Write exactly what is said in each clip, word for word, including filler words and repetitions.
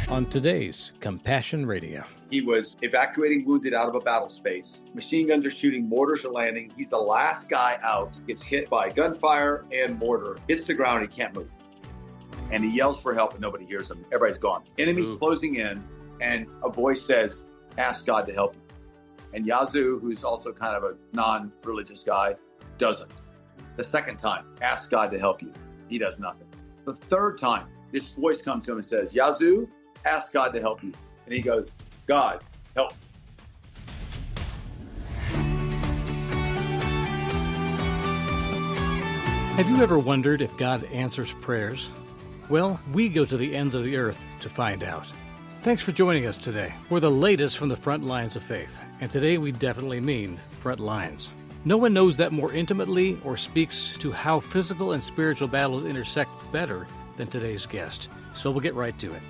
On today's Compassion Radio. He was evacuating wounded out of a battle space. Machine guns are shooting, mortars are landing. He's the last guy out, gets hit by gunfire and mortar, hits the ground, he can't move. And he yells for help and nobody hears him. Everybody's gone. Enemies Ooh. Closing in, and a voice says, ask God to help you. And Yazoo, who's also kind of a non-religious guy, doesn't. The second time, ask God to help you. He does nothing. The third time, this voice comes to him and says, Yazoo, ask God to help you. And he goes, God, help. Have you ever wondered if God answers prayers? Well, we go to the ends of the earth to find out. Thanks for joining us today for the latest from the front lines of faith. And today we definitely mean front lines. No one knows that more intimately or speaks to how physical and spiritual battles intersect better than today's guest. So we'll get right to it.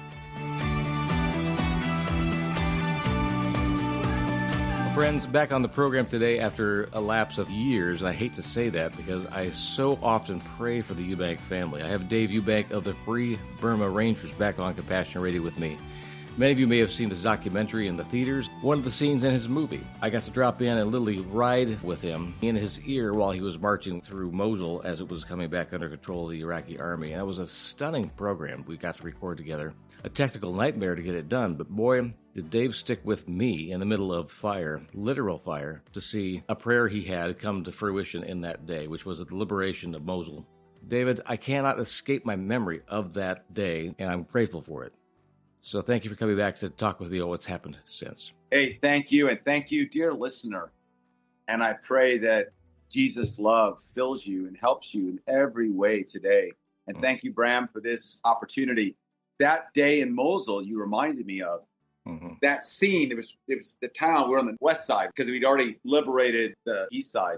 Friends, back on the program today after a lapse of years. I hate to say that because I so often pray for the Eubank family. I have Dave Eubank of the Free Burma Rangers back on Compassion Radio with me. Many of you may have seen his documentary in the theaters, one of the scenes in his movie. I got to drop in and literally ride with him in his ear while he was marching through Mosul as it was coming back under control of the Iraqi army. And it was a stunning program we got to record together. A technical nightmare to get it done, but boy, did Dave stick with me in the middle of fire, literal fire, to see a prayer he had come to fruition in that day, which was the liberation of Mosul. David, I cannot escape my memory of that day, and I'm grateful for it. So thank you for coming back to talk with me on what's happened since. Hey, thank you, and thank you, dear listener. And I pray that Jesus' love fills you and helps you in every way today. And mm-hmm. thank you, Bram, for this opportunity. That day in Mosul, you reminded me of mm-hmm. that scene. It was it was the town. We were on the west side because we'd already liberated the east side,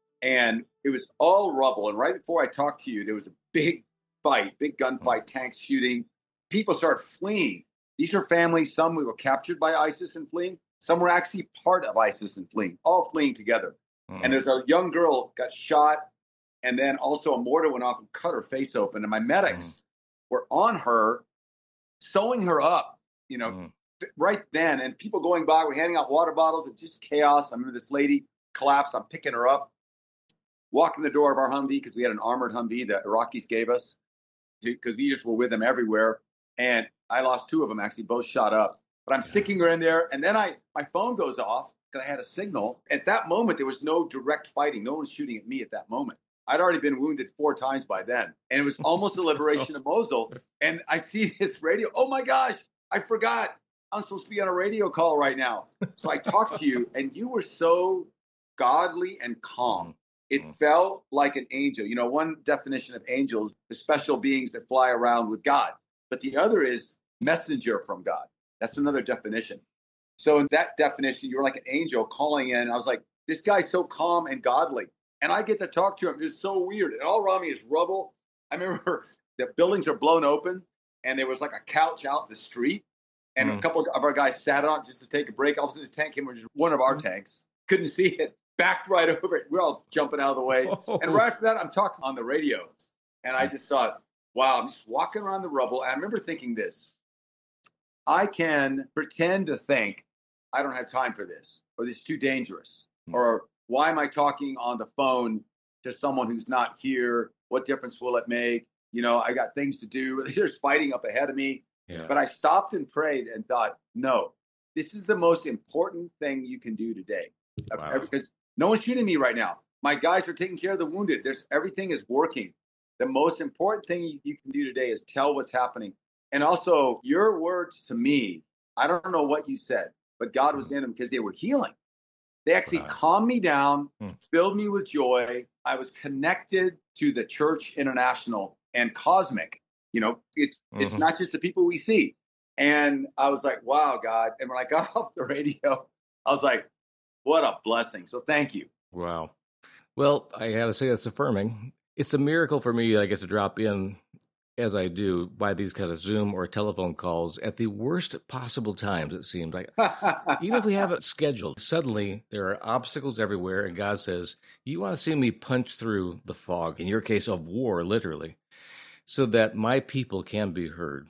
and it was all rubble. And right before I talked to you, there was a big fight, big gunfight, mm-hmm. tanks shooting. People started fleeing. These are families. Some were captured by ISIS and fleeing. Some were actually part of ISIS and fleeing, all fleeing together. Mm-hmm. And there's a young girl got shot, and then also a mortar went off and cut her face open. And my medics mm-hmm. were on her, sewing her up, you know, mm. right then. And people going by were handing out water bottles and just chaos. I remember this lady collapsed. I'm picking her up, walking the door of our Humvee because we had an armored Humvee that Iraqis gave us because we just were with them everywhere. And I lost two of them, actually, both shot up. But I'm sticking her in there. And then I my phone goes off because I had a signal. At that moment, there was no direct fighting. No one was shooting at me at that moment. I'd already been wounded four times by then. And it was almost the liberation of Mosul. And I see this radio. Oh, my gosh, I forgot. I'm supposed to be on a radio call right now. So I talked to you, and you were so godly and calm. It felt like an angel. You know, one definition of angels, the special beings that fly around with God. But the other is messenger from God. That's another definition. So in that definition, you were like an angel calling in. I was like, this guy's so calm and godly. And I get to talk to him. It's so weird. And all around me is rubble. I remember the buildings are blown open, and there was like a couch out in the street. And mm. a couple of our guys sat on it just to take a break. All of a sudden, this tank came, which is one of our tanks. Couldn't see it. Backed right over it. We're all jumping out of the way. Oh. And right after that, I'm talking on the radio. And I just thought, wow, I'm just walking around the rubble. And I remember thinking this. I can pretend to think I don't have time for this, or this is too dangerous, mm. or why am I talking on the phone to someone who's not here? What difference will it make? You know, I got things to do. There's fighting up ahead of me. Yeah. But I stopped and prayed and thought, no, this is the most important thing you can do today. Wow. Because no one's shooting me right now. My guys are taking care of the wounded. There's everything is working. The most important thing you can do today is tell what's happening. And also, your words to me, I don't know what you said, but God was in them because they were healing. They actually wow. calmed me down, hmm. filled me with joy. I was connected to the Church International and Cosmic. You know, it's mm-hmm. it's not just the people we see. And I was like, wow, God. And when I got off the radio, I was like, what a blessing. So thank you. Wow. Well, I got to say that's affirming. It's a miracle for me that I get to drop in as I do by these kind of Zoom or telephone calls at the worst possible times, it seems like. Even if we have it scheduled, suddenly there are obstacles everywhere, and God says, you want to see me punch through the fog, in your case of war, literally, so that my people can be heard.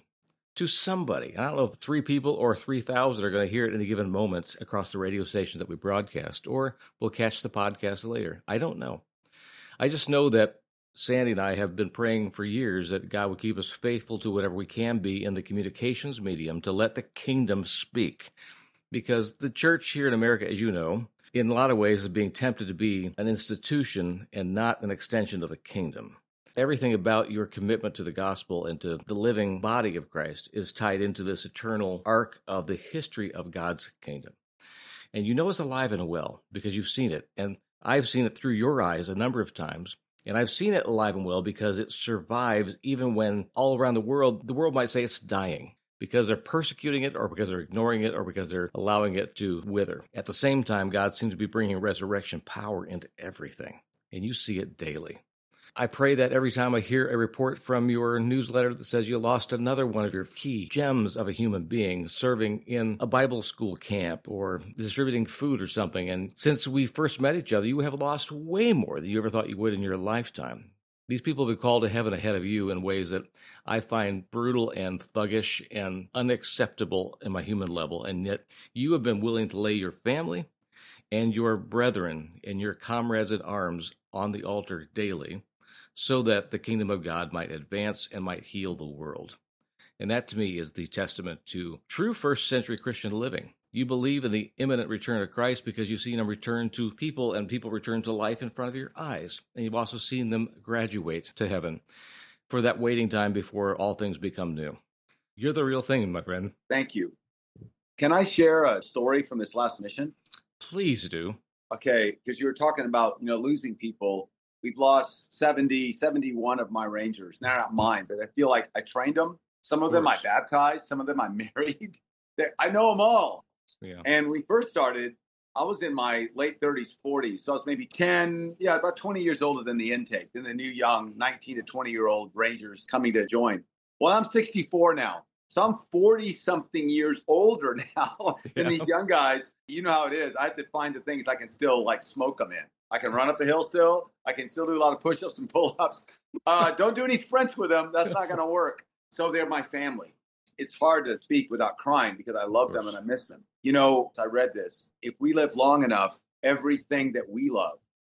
to somebody. I don't know if three people or three thousand are going to hear it in a given moment across the radio stations that we broadcast, or will catch the podcast later. I don't know. I just know that Sandy and I have been praying for years that God would keep us faithful to whatever we can be in the communications medium to let the kingdom speak. Because the church here in America, as you know, in a lot of ways is being tempted to be an institution and not an extension of the kingdom. Everything about your commitment to the gospel and to the living body of Christ is tied into this eternal arc of the history of God's kingdom. And you know it's alive and well because you've seen it. And I've seen it through your eyes a number of times. And I've seen it alive and well because it survives even when all around the world, the world might say it's dying because they're persecuting it or because they're ignoring it or because they're allowing it to wither. At the same time, God seems to be bringing resurrection power into everything. And you see it daily. I pray that every time I hear a report from your newsletter that says you lost another one of your key gems of a human being serving in a Bible school camp or distributing food or something, and since we first met each other, you have lost way more than you ever thought you would in your lifetime. These people have been called to heaven ahead of you in ways that I find brutal and thuggish and unacceptable in my human level, and yet you have been willing to lay your family and your brethren and your comrades in arms on the altar daily, so that the kingdom of God might advance and might heal the world. And that, to me, is the testament to true first-century Christian living. You believe in the imminent return of Christ because you've seen him return to people and people return to life in front of your eyes. And you've also seen them graduate to heaven for that waiting time before all things become new. You're the real thing, my friend. Thank you. Can I share a story from this last mission? Please do. Okay, because you were talking about, you know, losing people. We've lost seventy, seventy-one of my Rangers. They're not mine, but I feel like I trained them. Some of, of them I baptized. Some of them I married. They're, I know them all. Yeah. And when we first started, I was in my late thirties, forties. So I was maybe ten, yeah, about twenty years older than the intake, than the new young nineteen to twenty-year-old Rangers coming to join. Well, I'm sixty-four now. So I'm forty-something years older now than yeah. these young guys. You know how it is. I have to find the things I can still, like, smoke them in. I can run up a hill still. I can still do a lot of push-ups and pull-ups. Uh, don't do any sprints with them. That's not going to work. So they're my family. It's hard to speak without crying because I love them and I miss them. You know, I read this. If we live long enough, everything that we love,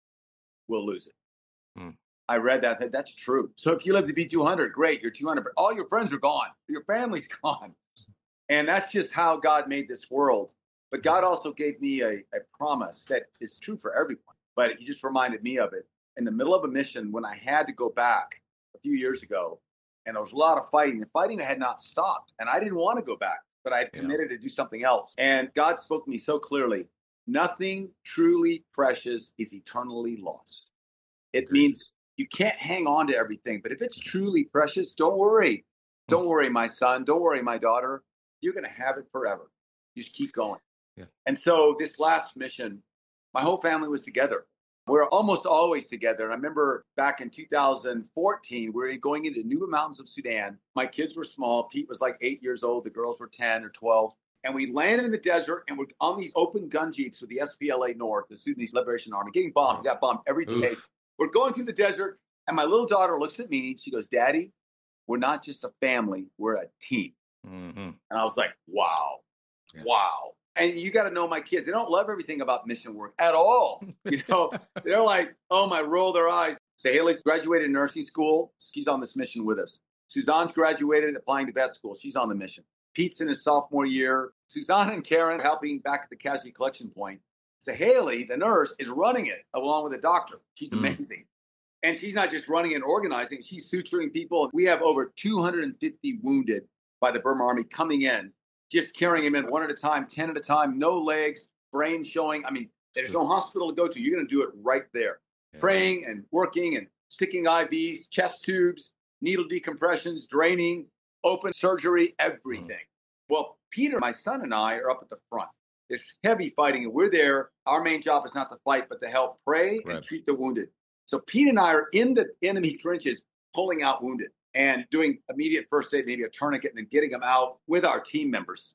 we'll lose it. Hmm. I read that. That's true. So if you live to be two hundred, great. You're two hundred. But all your friends are gone. Your family's gone. And that's just how God made this world. But God also gave me a, a promise that is true for everyone. But he just reminded me of it in the middle of a mission when I had to go back a few years ago. And there was a lot of fighting. The fighting had not stopped. And I didn't want to go back, but I had committed yeah. to do something else. And God spoke to me so clearly. Nothing truly precious is eternally lost. It okay. means you can't hang on to everything. But if it's truly precious, don't worry. Don't worry, my son. Don't worry, my daughter. You're going to have it forever. You just keep going. Yeah. And so this last mission, my whole family was together. We're almost always together. And I remember back in two thousand fourteen, we were going into Nuba Mountains of Sudan. My kids were small. Pete was like eight years old. The girls were ten or twelve. And we landed in the desert and we're on these open gun jeeps with the S P L A North, the Sudanese Liberation Army, getting bombed. We got bombed every day. Oof. We're going through the desert. And my little daughter looks at me and she goes, Daddy, we're not just a family. We're a team. Mm-hmm. And I was like, wow, yeah. wow. And you got to know my kids. They don't love everything about mission work at all. You know, they're like, oh, my, roll their eyes. Say, Haley's graduated nursing school. She's on this mission with us. Suzanne's graduated applying to vet school. She's on the mission. Pete's in his sophomore year. Suzanne and Karen helping back at the casualty collection point. So Haley, the nurse, is running it along with the doctor. She's amazing. Mm. And she's not just running and organizing. She's suturing people. We have over two hundred fifty wounded by the Burma Army coming in. Just carrying him in one at a time, ten at a time, no legs, brain showing. I mean, there's no hospital to go to. You're going to do it right there. Yeah. Praying and working and sticking I Vs, chest tubes, needle decompressions, draining, open surgery, everything. Mm. Well, Peter, my son, and I are up at the front. There's heavy fighting, and we're there. Our main job is not to fight, but to help pray right. and treat the wounded. So Pete and I are in the enemy trenches pulling out wounded and doing immediate first aid, maybe a tourniquet, and then getting them out with our team members.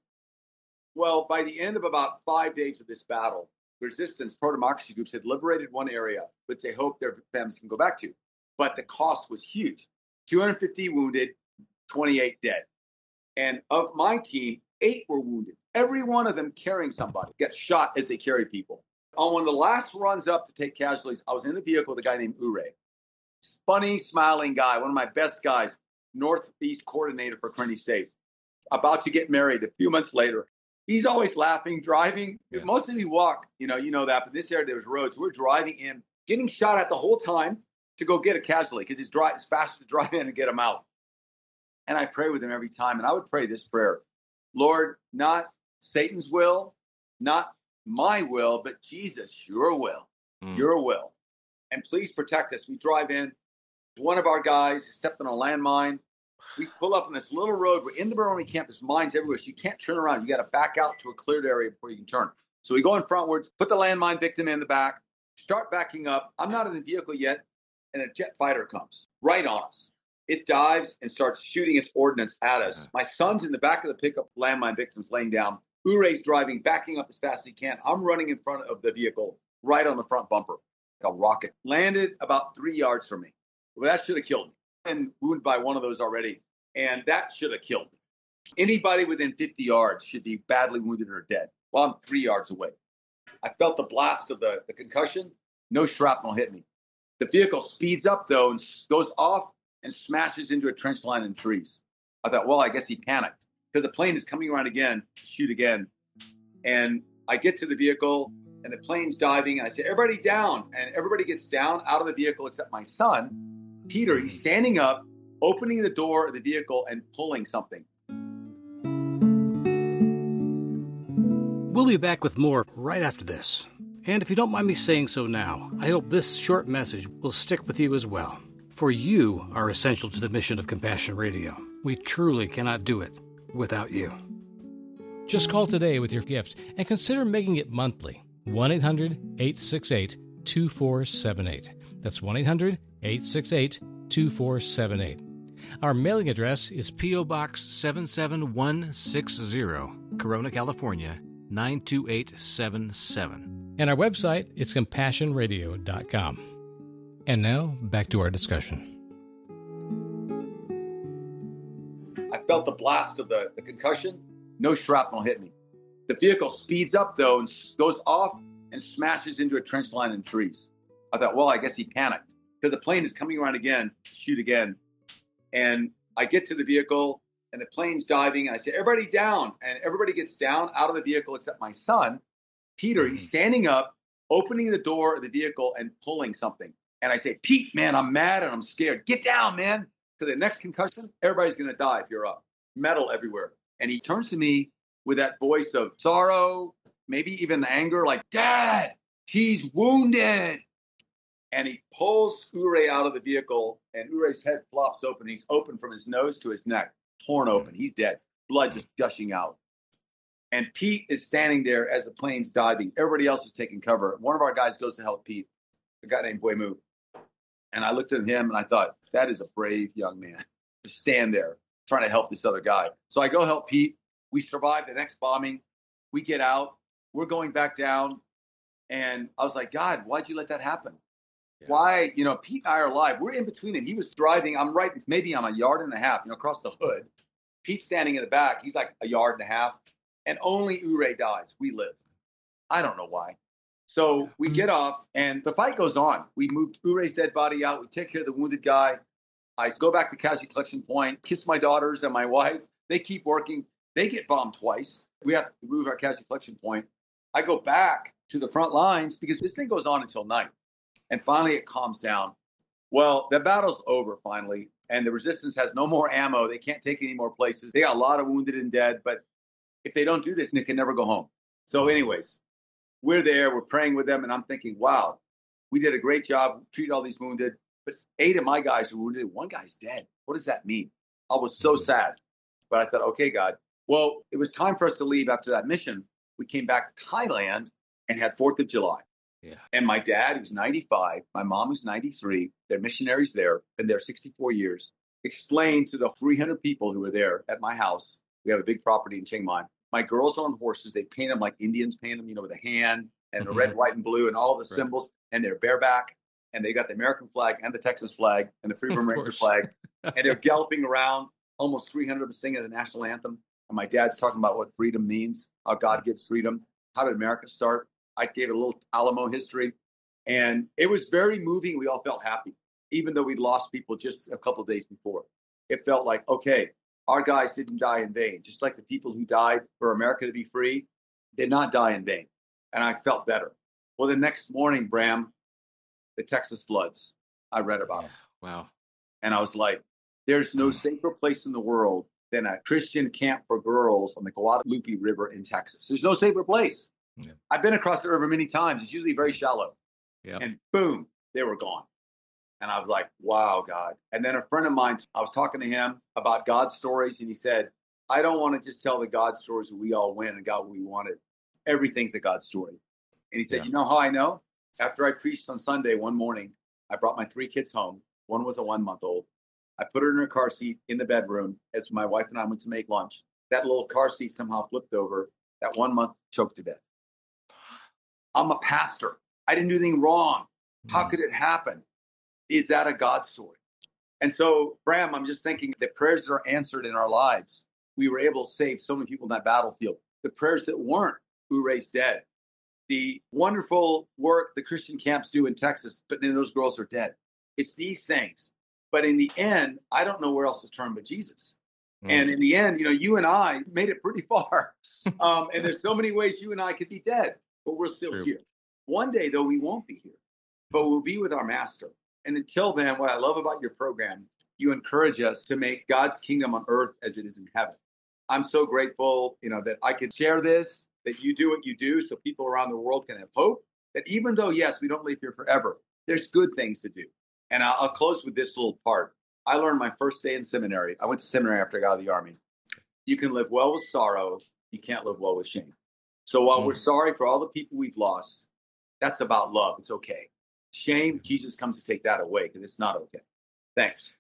Well, by the end of about five days of this battle, resistance pro-democracy groups had liberated one area, which they hoped their families can go back to. But the cost was huge. two hundred fifty wounded, twenty-eight dead. And of my team, eight were wounded. Every one of them carrying somebody, got shot as they carried people. On one of the last runs up to take casualties, I was in the vehicle with a guy named Ure. Funny, smiling guy, one of my best guys, Northeast coordinator for Kearney State, about to get married a few months later. He's always laughing, driving. Yeah. Most of you walk, you know, you know that, but this area there was roads. We're driving in, getting shot at the whole time to go get a casualty because it's, dry, it's faster to drive in and get him out. And I pray with him every time. And I would pray this prayer: Lord, not Satan's will, not my will, but Jesus, your will, mm. your will. And please protect us. We drive in. One of our guys stepped on a landmine. We pull up on this little road. We're in the Baroni campus, mines everywhere. So you can't turn around. You got to back out to a cleared area before you can turn. So we go in frontwards, put the landmine victim in the back, start backing up. I'm not in the vehicle yet. And a jet fighter comes right on us. It dives and starts shooting its ordnance at us. My son's in the back of the pickup, landmine victims laying down. Ure's driving, backing up as fast as he can. I'm running in front of the vehicle, right on the front bumper. Like a rocket. Landed about three yards from me. Well, that should have killed me. And wounded by one of those already. And that should have killed me. Anybody within fifty yards should be badly wounded or dead. Well, I'm three yards away. I felt the blast of the, the concussion. No shrapnel hit me. The vehicle speeds up, though, and goes off and smashes into a trench line in trees. I thought, well, I guess he panicked because the plane is coming around again, shoot again. And I get to the vehicle and the plane's diving. And I say, everybody down. And everybody gets down out of the vehicle except my son, Peter. He's standing up, opening the door of the vehicle and pulling something. We'll be back with more right after this. And if you don't mind me saying so now, I hope this short message will stick with you as well. For you are essential to the mission of Compassion Radio. We truly cannot do it without you. Just call today with your gift and consider making it monthly. one eight hundred eight six eight two four seven eight. That's one eight hundred eight six eight two four seven eight. Our mailing address is P O. Box seven seven one six zero, Corona, California, nine two eight seven seven. And our website is compassion radio dot com. And now, back to our discussion. I felt the blast of the, the concussion. No shrapnel hit me. The vehicle speeds up, though, and goes off and smashes into a trench line in trees. I thought, well, I guess he panicked because the plane is coming around again, shoot again. And I get to the vehicle and the plane's diving. And I say, everybody down. And everybody gets down out of the vehicle except my son, Peter. He's standing up, opening the door of the vehicle and pulling something. And I say, Pete, man, I'm mad and I'm scared. Get down, man. To the next concussion, everybody's going to die if you're up. Metal everywhere. And he turns to me with that voice of sorrow, maybe even anger, like, Dad, he's wounded. And he pulls Ure out of the vehicle, and Ure's head flops open. He's open from his nose to his neck, torn open. He's dead. Blood just gushing out. And Pete is standing there as the plane's diving. Everybody else is taking cover. One of our guys goes to help Pete, a guy named Boymu. And I looked at him and I thought, that is a brave young man to stand there trying to help this other guy. So I go help Pete. We survive the next bombing. We get out. We're going back down. And I was like, God, why'd you let that happen? Yeah. Why, you know, Pete and I are alive. We're in between him. He was driving. I'm right. Maybe I'm a yard and a half, you know, across the hood. Pete's standing in the back. He's like a yard and a half. And only Ure dies. We live. I don't know why. So we get off and the fight goes on. We moved Ure's dead body out. We take care of the wounded guy. I go back to casualty collection point, kiss my daughters and my wife. They keep working. They get bombed twice. We have to move our casualty collection point. I go back to the front lines because this thing goes on until night. And finally it calms down. Well, the battle's over finally. And the resistance has no more ammo. They can't take any more places. They got a lot of wounded and dead. But if they don't do this, they can never go home. So anyways, we're there. We're praying with them. And I'm thinking, wow, we did a great job. Treated all these wounded. But eight of my guys are wounded. One guy's dead. What does that mean? I was so sad. But I thought, okay, God. Well, it was time for us to leave after that mission. We came back to Thailand and had fourth of July. Yeah. And my dad, who's ninety-five, my mom, who's ninety-three, they're missionaries there, been there sixty-four years, explained to the three hundred people who were there at my house. We have a big property in Chiang Mai. My girls are on horses. They paint them like Indians paint them, you know, with a hand and the mm-hmm. red, white, and blue and all the right. symbols. And they're bareback. And they got the American flag and the Texas flag and the Free Burma Ranger flag. And they're galloping around. almost three hundred of us singing the national anthem. And my dad's talking about what freedom means, how God gives freedom. How did America start? I gave it a little Alamo history. And it was very moving. We all felt happy, even though we'd lost people just a couple of days before. It felt like, okay, our guys didn't die in vain. Just like the people who died for America to be free did not die in vain. And I felt better. Well, the next morning, Bram, the Texas floods, I read about Yeah. them. Wow. And I was like, there's no safer place in the world than a Christian camp for girls on the Guadalupe River in Texas. There's no safer place. Yeah. I've been across the river many times. It's usually very shallow. Yep. And boom, they were gone. And I was like, wow, God. And then a friend of mine, I was talking to him about God stories. And he said, I don't want to just tell the God stories where we all win and got what we wanted. Everything's a God story. And he said, Yeah. you know how I know? After I preached on Sunday one morning, I brought my three kids home. One was a one month old. I put her in her car seat in the bedroom as my wife and I went to make lunch. That little car seat somehow flipped over. That one month choked to death. I'm a pastor. I didn't do anything wrong. How could it happen? Is that a God story? And so, Bram, I'm just thinking the prayers that are answered in our lives, we were able to save so many people in that battlefield. The prayers that weren't, who raised dead. The wonderful work the Christian camps do in Texas, but then those girls are dead. It's these things. But in the end, I don't know where else to turn but Jesus. Mm. And in the end, you know, you and I made it pretty far. um, and there's so many ways you and I could be dead, but we're still True. here. One day, though, we won't be here, but we'll be with our master. And until then, what I love about your program, you encourage us to make God's kingdom on earth as it is in heaven. I'm so grateful, you know, that I could share this, that you do what you do so people around the world can have hope, that even though, yes, we don't live here forever, there's good things to do. And I'll, I'll close with this little part. I learned my first day in seminary. I went to seminary after I got out of the Army. You can live well with sorrow. You can't live well with shame. So while mm. we're sorry for all the people we've lost, that's about love. It's okay. Shame, Jesus comes to take that away because it's not okay. Thanks.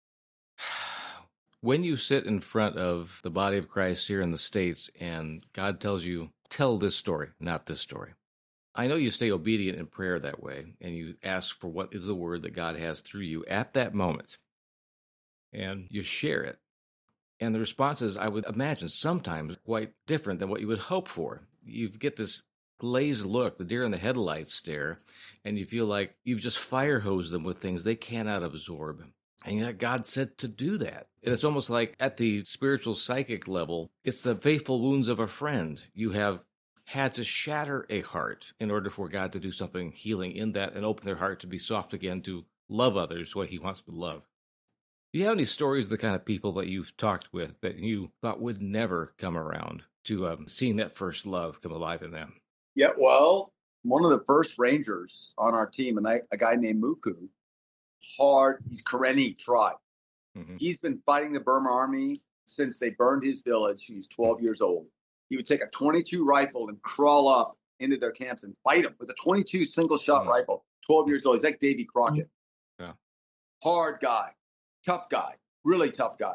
When you sit in front of the body of Christ here in the States and God tells you, tell this story, not this story. I know you stay obedient in prayer that way, and you ask for what is the word that God has through you at that moment, and you share it. And the response is, I would imagine, sometimes quite different than what you would hope for. You get this glazed look, the deer in the headlights stare, and you feel like you've just fire hosed them with things they cannot absorb. And yet God said to do that. And it's almost like at the spiritual psychic level, it's the faithful wounds of a friend. You have had to shatter a heart in order for God to do something healing in that and open their heart to be soft again, to love others the way he wants to love. Do you have any stories of the kind of people that you've talked with that you thought would never come around to um, seeing that first love come alive in them? Yeah, well, one of the first Rangers on our team, and I, a guy named Muku, hard, he's Karenni tribe. Mm-hmm. He's been fighting the Burma army since they burned his village. He's twelve mm-hmm. years old. He would take a twenty-two rifle and crawl up into their camps and fight them with a twenty-two single shot mm-hmm. rifle. twelve years old. He's like Davy Crockett. Yeah. Hard guy, tough guy, really tough guy.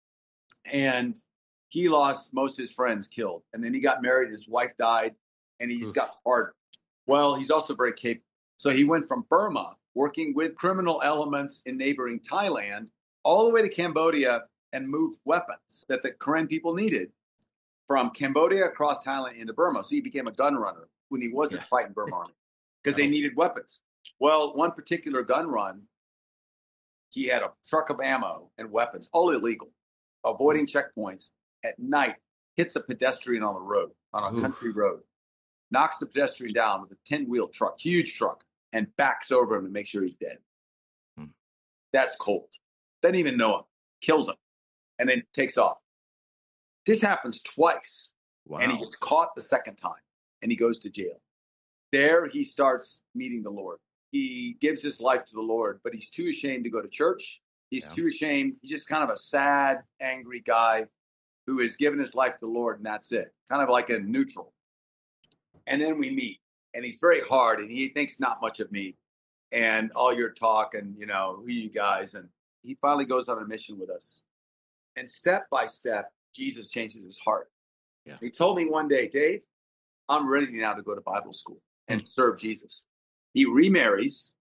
And he lost most of his friends killed. And then he got married. His wife died. And he just Oof. got hard. Well, he's also very capable. So he went from Burma, working with criminal elements in neighboring Thailand, all the way to Cambodia and moved weapons that the Karen people needed from Cambodia across Thailand into Burma. So he became a gun runner when he wasn't yeah. fighting Burma army because they needed weapons. Well, one particular gun run, he had a truck of ammo and weapons, all illegal, avoiding checkpoints at night, hits a pedestrian on the road, on a Oof. country road, knocks the pedestrian down with a ten-wheel truck, huge truck, and backs over him to make sure he's dead. Hmm. That's cold. Doesn't even know him. Kills him. And then takes off. This happens twice. Wow. And he gets caught the second time. And he goes to jail. There he starts meeting the Lord. He gives his life to the Lord, but he's too ashamed to go to church. He's yeah. too ashamed. He's just kind of a sad, angry guy who has given his life to the Lord, and that's it. Kind of like a neutral. And then we meet. And he's very hard, and he thinks not much of me and all your talk and, you know, who you guys. And he finally goes on a mission with us. And step by step, Jesus changes his heart. Yeah. He told me one day, Dave, I'm ready now to go to Bible school and mm. serve Jesus. He remarries,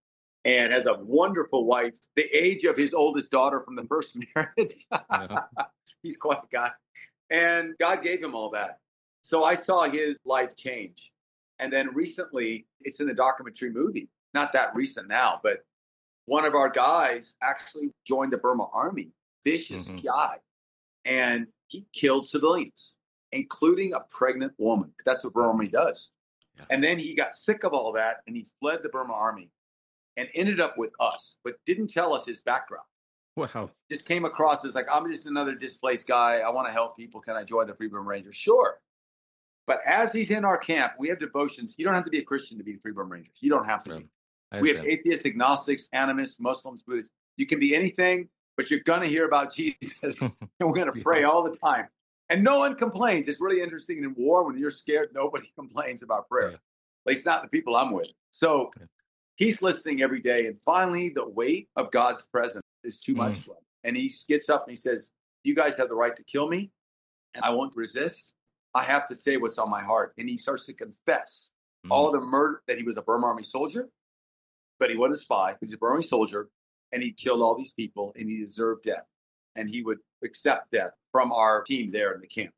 and has a wonderful wife, the age of his oldest daughter from the first marriage. Yeah. He's quite a guy. And God gave him all that. So I saw his life change. And then recently, it's in the documentary movie, not that recent now, but one of our guys actually joined the Burma Army, vicious Mhm. guy, and he killed civilians, including a pregnant woman. That's what Burma Army does. Yeah. And then he got sick of all that, and he fled the Burma Army and ended up with us, but didn't tell us his background. Wow. Just came across as like, I'm just another displaced guy. I want to help people. Can I join the Free Burma Rangers? Sure. But as he's in our camp, we have devotions. You don't have to be a Christian to be the Free Burma Rangers. You don't have to No, be. I We have understand. atheists, agnostics, animists, Muslims, Buddhists. You can be anything, but you're going to hear about Jesus. And we're going to pray Yeah. all the time. And no one complains. It's really interesting in war when you're scared, nobody complains about prayer. Yeah. At least not the people I'm with. So Yeah. he's listening every day. And finally, the weight of God's presence is too much Mm. for him. And he gets up and he says, you guys have the right to kill me, and I won't resist. I have to say what's on my heart. And he starts to confess Mm. all the murder, that he was a Burma Army soldier, but he wasn't a spy. He was a Burma Army soldier, and he killed all these people, and he deserved death. And he would accept death from our team there in the camp.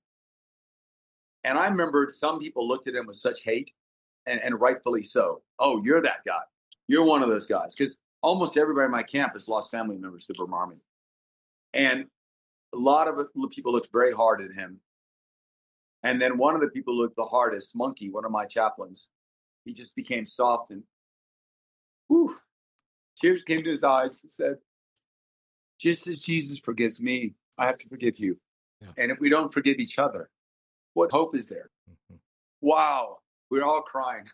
And I remembered some people looked at him with such hate, and, and rightfully so. Oh, you're that guy. You're one of those guys. Because almost everybody in my camp has lost family members to the Burma Army. And a lot of people looked very hard at him. And then one of the people who looked the hardest, Monkey, one of my chaplains, he just became soft and whew, tears came to his eyes and said, just as Jesus forgives me, I have to forgive you. Yeah. And if we don't forgive each other, what hope is there? Mhm. Wow. We're all crying.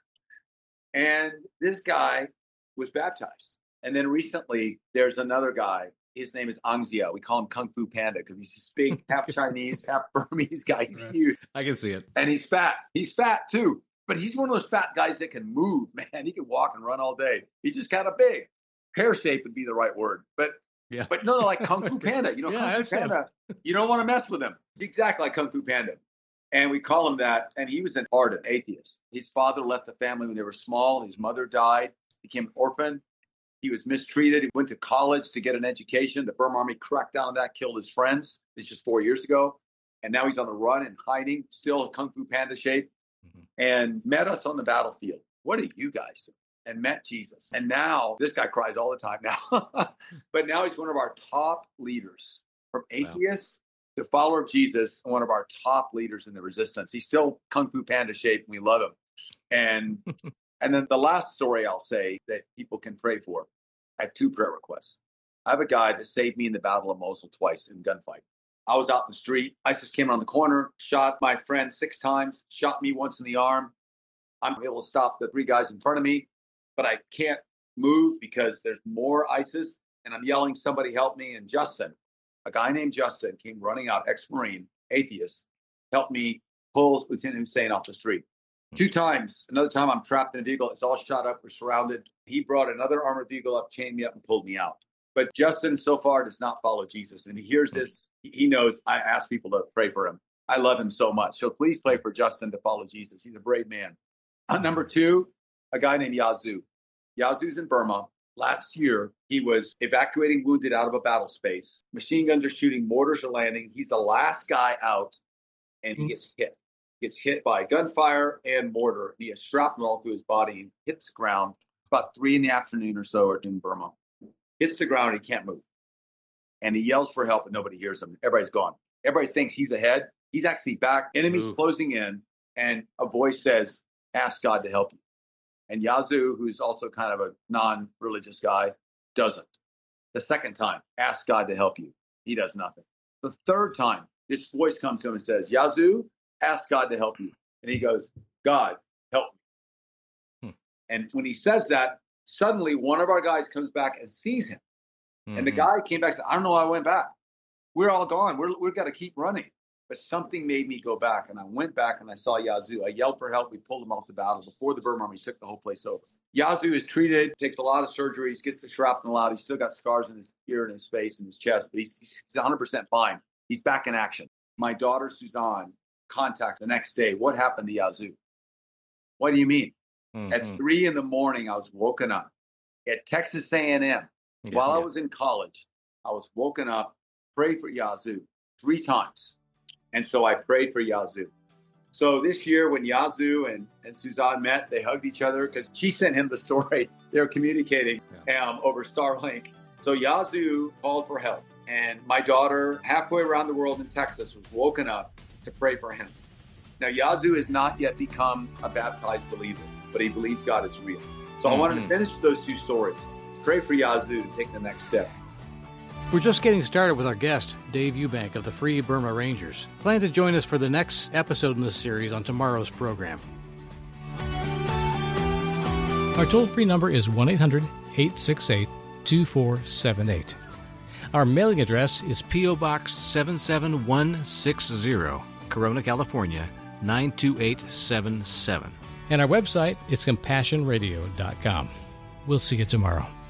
And this guy was baptized. And then recently, there's another guy. His name is Angzia. We call him Kung Fu Panda because he's this big, half Chinese, half Burmese guy. He's Right. huge. I can see it. And he's fat. He's fat too. But he's one of those fat guys that can move, man. He can walk and run all day. He's just kind of big. Pear shape would be the right word. But Yeah. but no, no, like Kung Fu Panda. You know, Yeah, I Kung Fu understand. Panda, you don't want to mess with him. Exactly like Kung Fu Panda. And we call him that. And he was an ardent atheist. His father left the family when they were small. His mother died, became an orphan. He was mistreated. He went to college to get an education. The Burma Army cracked down on that, killed his friends. This is just four years ago. And now he's on the run and hiding, still Kung Fu Panda shape, Mhm. and met us on the battlefield. What are you guys doing? And met Jesus. And now this guy cries all the time now. But now he's one of our top leaders, from atheist to follower of Jesus, one of our top leaders in the resistance. He's still Kung Fu Panda shape, and we love him. And and then the last story I'll say that people can pray for. I have two prayer requests. I have a guy that saved me in the Battle of Mosul twice in gunfight. I was out in the street. ISIS came around the corner, shot my friend six times, shot me once in the arm. I'm able to stop the three guys in front of me, but I can't move because there's more ISIS, and I'm yelling, somebody help me. And Justin, a guy named Justin, came running out, ex-Marine, atheist, helped me pull Lieutenant Hussein off the street. Two times. Another time I'm trapped in a vehicle. It's all shot up. We're surrounded. He brought another armored vehicle up, chained me up, and pulled me out. But Justin so far does not follow Jesus. And he hears this. He knows I ask people to pray for him. I love him so much. So please pray for Justin to follow Jesus. He's a brave man. Uh, number two, a guy named Yazoo. Yazoo's in Burma. Last year, he was evacuating wounded out of a battle space. Machine guns are shooting. Mortars are landing. He's the last guy out, and he gets hit. Gets hit by gunfire and mortar. He has shrapnel all through his body and hits the ground. It's about three in the afternoon or so in Burma. Hits the ground and he can't move. And he yells for help, but nobody hears him. Everybody's gone. Everybody thinks he's ahead. He's actually back. Enemies Ooh. closing in. And a voice says, ask God to help you. And Yazoo, who's also kind of a non-religious guy, doesn't. The second time, ask God to help you. He does nothing. The third time, this voice comes to him and says, Yazoo, ask God to help you. And he goes, God, help me. Hmm. And when he says that, suddenly one of our guys comes back and sees him. Mhm. And the guy came back and said, I don't know why I went back. We're all gone. We're, we've got to keep running. But something made me go back. And I went back and I saw Yazoo. I yelled for help. We pulled him off the battle. Before the Burma Army took the whole place over. Yazoo is treated, takes a lot of surgeries, gets the shrapnel out. He's still got scars in his ear and his face and his chest. But he's, he's one hundred percent fine. He's back in action. My daughter, Suzanne, contact the next day. What happened to Yazoo? What do you mean? Mhm. At three in the morning, I was woken up at Texas A and M, Yeah, while yeah. I was in college, I was woken up, prayed for Yazoo three times. And so I prayed for Yazoo. So this year when Yazoo and, and Suzanne met, they hugged each other because she sent him the story. They were communicating Yeah. um, over Starlink. So Yazoo called for help. And my daughter, halfway around the world in Texas, was woken up to pray for him. Now, Yazoo has not yet become a baptized believer, but he believes God is real. So I wanted to Mhm. finish those two stories. Pray for Yazoo to take the next step. We're just getting started with our guest, Dave Eubank of the Free Burma Rangers. Plan to join us for the next episode in this series on tomorrow's program. Our toll-free number is one eight hundred eight six eight two four seven eight. Our mailing address is P O. Box seven seven one six zero, Corona, California, nine two eight seven seven. And our website is compassion radio dot com. We'll see you tomorrow.